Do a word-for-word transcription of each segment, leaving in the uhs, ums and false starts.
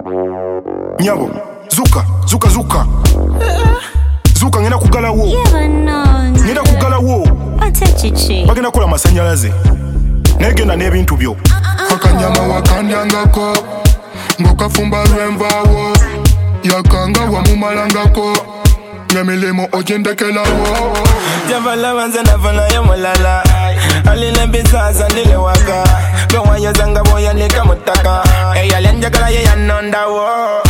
Nyabo, zuka, zuka zuka. Zuka ngena kugala wo. Yeah, no. Ngena kugala wo. Ate chichi. Bagenda kola masanyalaze. Negenda n'ebintu byo. Akanyama wakandangako ngokafumba lwenvawo yakanga wamumalangako nyemilimo ojendekelawo Javala wanza nafana ya mulala Alina bizaza nile waka Gwa ya zanga boya nika mutaka Eya lenjakala ye ya nonda wo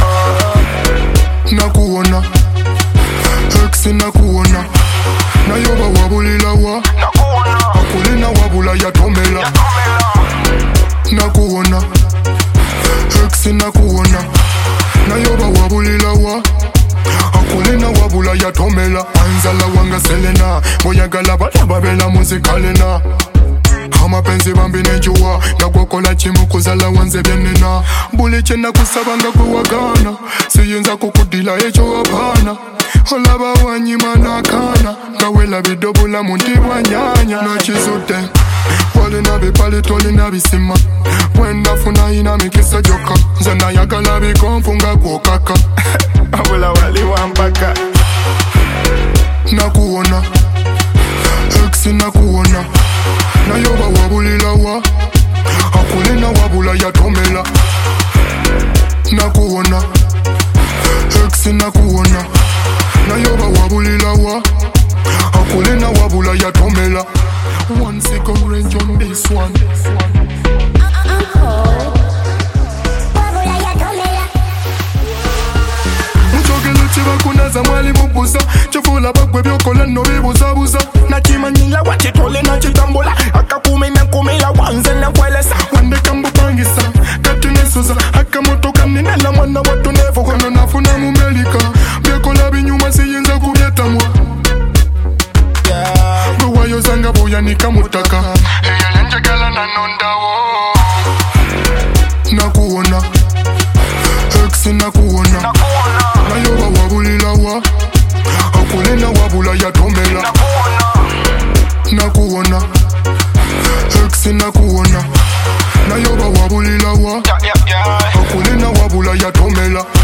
Nakuona Exi nakuona Nayoba wabulilawa Akulina wabula ya tomela Nakuona Exi nakuona Nayoba wabulilawa Akulina wabula ya tomela Anzala wanga selena Boyagala bala babela muzikalena Amapenzi bambi nenjuwa Nagwakola chimu kuzala wanze bienena Buliche na kusabanga kuwagana Siyinza kukudila echo wapana Olaba wanyima nakana Kawela bidobula muntiwa nyanya Nachizute Wali nabi pali toli nabi sima Wenda funa ina mikisa joka Zena yagala bikonfunga kuokaka Abula wali wampaka Nakuona Exi nakuona Nayoba wabulilawa Akulina wabula ya tomela Nakuona Exi nakuona Nayoba wabulilawa Akulina wabula ya tomela One second range on this one Mchogele chiva kunaza mwali mubuza Chifula bakwe byokola no bibuza buza Nachimanyila wachitole nachitambula Akakume na kumila wanze na kwelesa Wande kambu pangisa Katinesuza Akamotoka ninela mwana watu nefu Kono nafuna mumelika Byokola binyuma siyinza kubyetamwa Gwayo zanga boya nikamutaka Eya lenjagala na nondawo Nakuona Exi nakuona Nayoba wabulilawa Akulina wabula ya tomela Nakuona Exi nakuona Nayoba wabulilawa Akulina wabula ya tomela